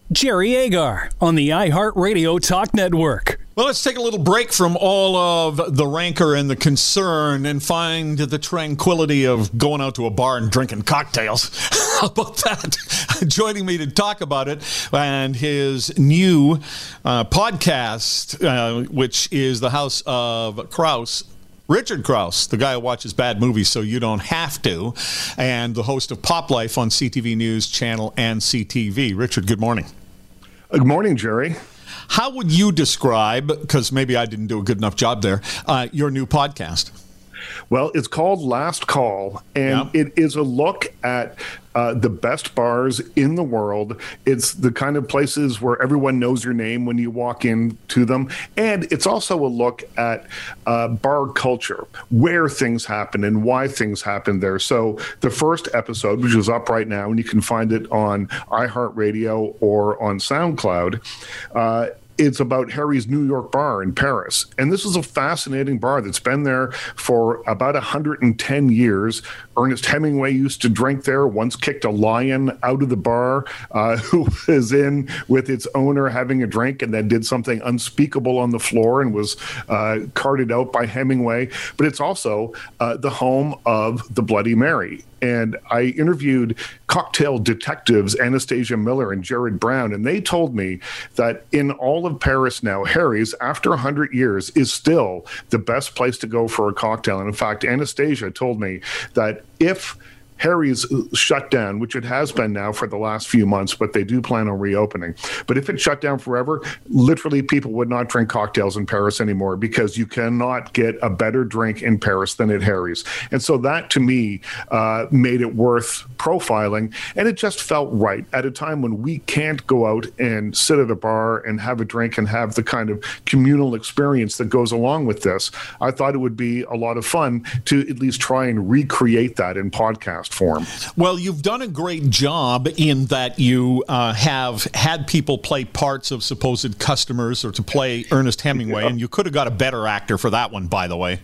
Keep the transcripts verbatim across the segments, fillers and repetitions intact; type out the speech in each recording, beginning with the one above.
Jerry Agar on the iHeartRadio Talk Network. Well, let's take a little break from all of the rancor and the concern and find the tranquility of going out to a bar and drinking cocktails. How about that? Joining me to talk about it and his new uh, podcast, uh, which is The House of Krause. Richard Krause, the guy who watches bad movies so you don't have to, and the host of Pop Life on C T V News Channel and C T V. Richard, good morning. Good morning, Jerry. How would you describe, because maybe I didn't do a good enough job there, uh, your new podcast? Well, it's called Last Call, and yeah. it is a look at uh, the best bars in the world. It's the kind of places where everyone knows your name when you walk into them. And it's also a look at uh, bar culture, where things happen and why things happen there. So the first episode, which is up right now, and you can find it on iHeartRadio or on SoundCloud, uh, it's about Harry's New York bar in Paris. And this is a fascinating bar that's been there for about one hundred ten years. Ernest Hemingway used to drink there, once kicked a lion out of the bar uh, who was in with its owner having a drink and then did something unspeakable on the floor and was uh, carted out by Hemingway. But it's also uh, the home of the Bloody Mary. And I interviewed cocktail detectives Anastasia Miller and Jared Brown, and they told me that in all of Paris now, Harry's, after one hundred years, is still the best place to go for a cocktail. And in fact, Anastasia told me that if Harry's shut down, which it has been now for the last few months, but they do plan on reopening. But if it shut down forever, literally people would not drink cocktails in Paris anymore because you cannot get a better drink in Paris than at Harry's. And so that, to me, uh, made it worth profiling. And it just felt right at a time when we can't go out and sit at a bar and have a drink and have the kind of communal experience that goes along with this. I thought it would be a lot of fun to at least try and recreate that in podcast form. Well, you've done a great job in that you uh, have had people play parts of supposed customers or to play Ernest Hemingway, yeah. And you could have got a better actor for that one, by the way.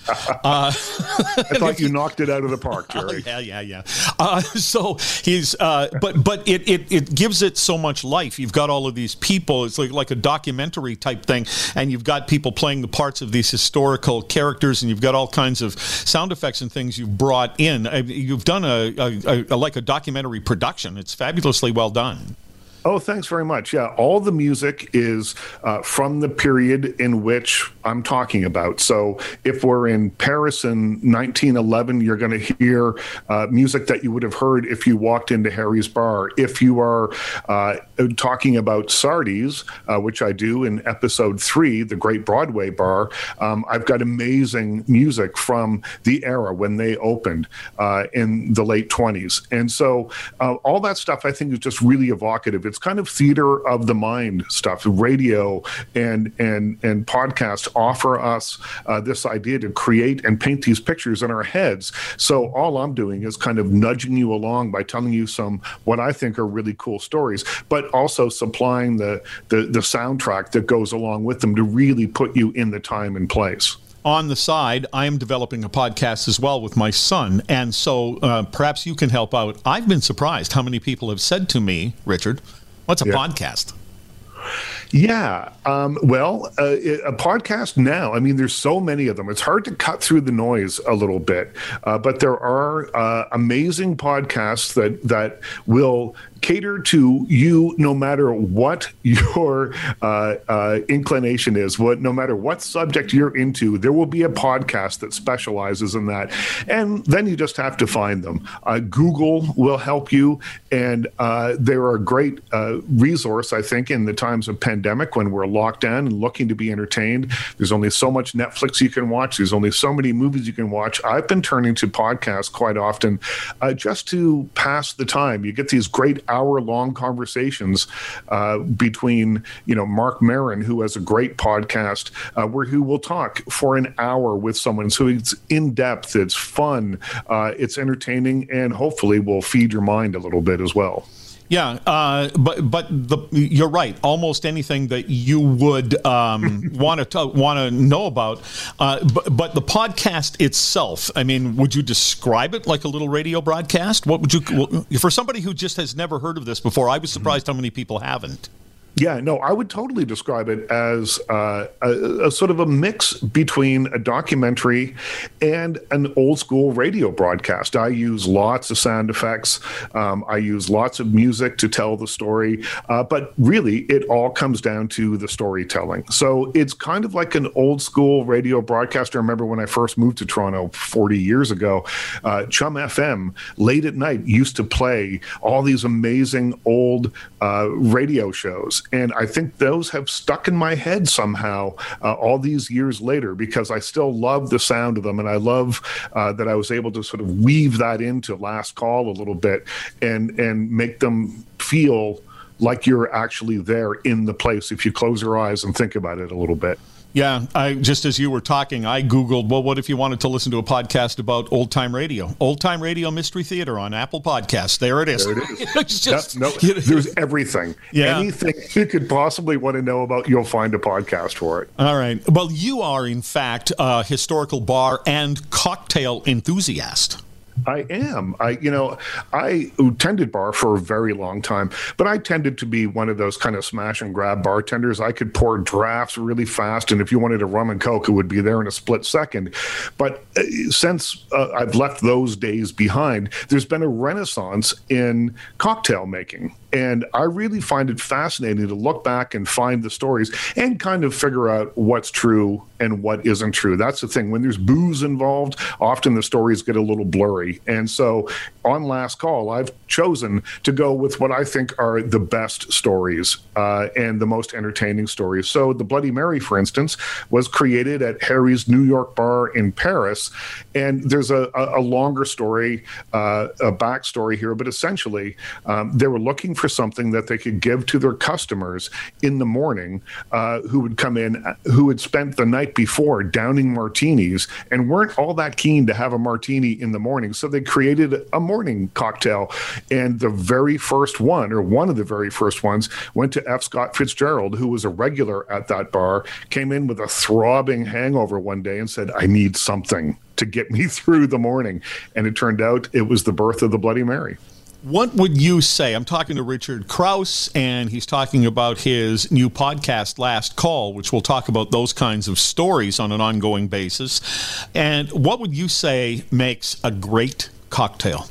Uh, I thought you knocked it out of the park, Jerry. Oh, yeah, yeah, yeah. Uh, so he's, uh, but but it, it it gives it so much life. You've got all of these people. It's like like a documentary type thing, and you've got people playing the parts of these historical characters, and you've got all kinds of sound effects and things you've brought in. You've done a, a, a like a documentary production. It's fabulously well done. Oh, thanks very much. Yeah, all the music is uh, from the period in which I'm talking about. So if we're in Paris in nineteen eleven, you're going to hear uh, music that you would have heard if you walked into Harry's bar. If you are uh, talking about Sardi's, uh, which I do in episode three, the Great Broadway Bar, um, I've got amazing music from the era when they opened uh, in the late twenties. And so uh, all that stuff I think is just really evocative. It's kind of theater of the mind stuff. Radio and and and podcasts offer us uh, this idea to create and paint these pictures in our heads. So all I'm doing is kind of nudging you along by telling you some what I think are really cool stories, but also supplying the the, the soundtrack that goes along with them to really put you in the time and place. On the side, I am developing a podcast as well with my son, and so uh, perhaps you can help out. I've been surprised how many people have said to me, Richard, what's a yeah. podcast? Yeah. Um, well, uh, a podcast now, I mean, there's so many of them. It's hard to cut through the noise a little bit, uh, but there are uh, amazing podcasts that that will cater to you no matter what your uh, uh, inclination is, what no matter what subject you're into, there will be a podcast that specializes in that. And then you just have to find them. Uh, Google will help you, and uh, they're a great uh, resource, I think, in the times of pandemic when we're locked down and looking to be entertained. There's only so much Netflix you can watch. There's only so many movies you can watch. I've been turning to podcasts quite often uh, just to pass the time. You get these great hour-long conversations uh, between, you know, Mark Maron, who has a great podcast uh, where he will talk for an hour with someone. So it's in-depth, it's fun, uh, it's entertaining, and hopefully will feed your mind a little bit as well. Yeah, uh, but but the, you're right. Almost anything that you would um, want to want to know about, uh, but, but the podcast itself. I mean, would you describe it like a little radio broadcast? What would you, for somebody who just has never heard of this before? I was surprised how many people haven't. Yeah, no, I would totally describe it as uh, a, a sort of a mix between a documentary and an old school radio broadcast. I use lots of sound effects. Um, I use lots of music to tell the story. Uh, but really, it all comes down to the storytelling. So it's kind of like an old school radio broadcast. I remember when I first moved to Toronto forty years ago, uh, Chum F M, late at night, used to play all these amazing old uh, radio shows. And I think those have stuck in my head somehow uh, all these years later, because I still love the sound of them. And I love uh, that I was able to sort of weave that into Last Call a little bit and, and make them feel like you're actually there in the place if you close your eyes and think about it a little bit. Yeah, I just as you were talking, I Googled, well, what if you wanted to listen to a podcast about old-time radio? Old-time radio mystery theater on Apple Podcasts. There it is. There it is. It's just, no, no, there's everything. Yeah. Anything you could possibly want to know about, you'll find a podcast for it. All right. Well, you are, in fact, a historical bar and cocktail enthusiast. I am. I, you know, I tended bar for a very long time, but I tended to be one of those kind of smash and grab bartenders. I could pour drafts really fast, and if you wanted a rum and coke, it would be there in a split second. But uh, since uh, I've left those days behind, there's been a renaissance in cocktail making. And I really find it fascinating to look back and find the stories and kind of figure out what's true and what isn't true. That's the thing. When there's booze involved, often the stories get a little blurry. And so on Last Call, I've chosen to go with what I think are the best stories uh, and the most entertaining stories. So the Bloody Mary, for instance, was created at Harry's New York bar in Paris. And there's a, a, a longer story, uh, a backstory here, but essentially um, they were looking for something that they could give to their customers in the morning uh, who would come in, who had spent the night before downing martinis and weren't all that keen to have a martini in the morning. So they created a morning cocktail. And the very first one, or one of the very first ones, went to F. Scott Fitzgerald, who was a regular at that bar, came in with a throbbing hangover one day and said, I need something to get me through the morning. And it turned out it was the birth of the Bloody Mary. What would you say? I'm talking to Richard Krause, and he's talking about his new podcast, Last Call, which will talk about those kinds of stories on an ongoing basis. And what would you say makes a great cocktail?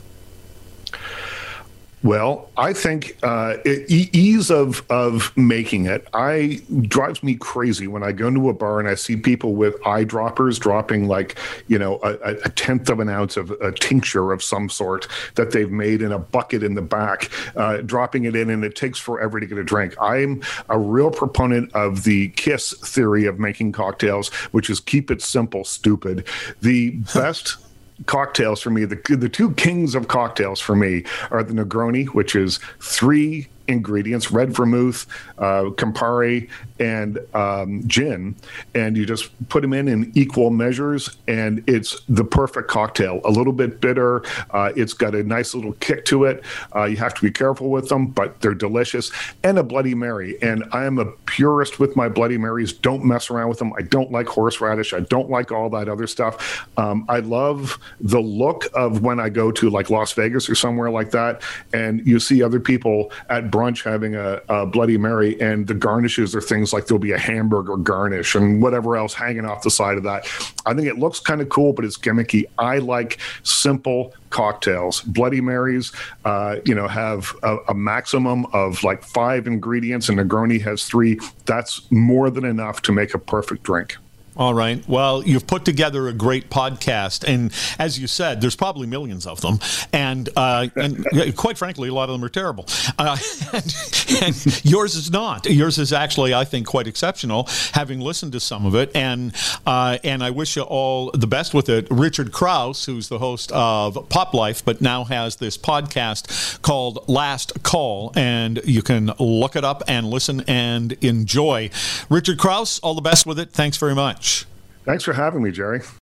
Well, I think uh, it, e- ease of of making it. I drives me crazy when I go into a bar and I see people with eyedroppers dropping like, you know, a, a tenth of an ounce of a tincture of some sort that they've made in a bucket in the back, uh, dropping it in, and it takes forever to get a drink. I'm a real proponent of the KISS theory of making cocktails, which is keep it simple, stupid. The best cocktails for me, the the two kings of cocktails for me are the Negroni, which is three ingredients: red vermouth, uh, Campari, and um, gin, and you just put them in in equal measures, and it's the perfect cocktail. A little bit bitter, uh, it's got a nice little kick to it. Uh, you have to be careful with them, but they're delicious. And a Bloody Mary, and I am a purist with my Bloody Marys. Don't mess around with them. I don't like horseradish. I don't like all that other stuff. Um, I love the look of when I go to like Las Vegas or somewhere like that, and you see other people at brunch having a, a Bloody Mary, and the garnishes are things like there'll be a hamburger garnish and whatever else hanging off the side of that. I think it looks kind of cool, but it's gimmicky. I like simple cocktails. Bloody Marys, uh, you know, have a, a maximum of like five ingredients, and Negroni has three. That's more than enough to make a perfect drink. All right. Well, you've put together a great podcast, and as you said, there's probably millions of them, and uh, and quite frankly, a lot of them are terrible. Uh, and, and yours is not. Yours is actually, I think, quite exceptional, having listened to some of it, and uh, and I wish you all the best with it. Richard Krause, who's the host of Pop Life, but now has this podcast called Last Call, and you can look it up and listen and enjoy. Richard Krause, all the best with it. Thanks very much. Thanks for having me, Jerry.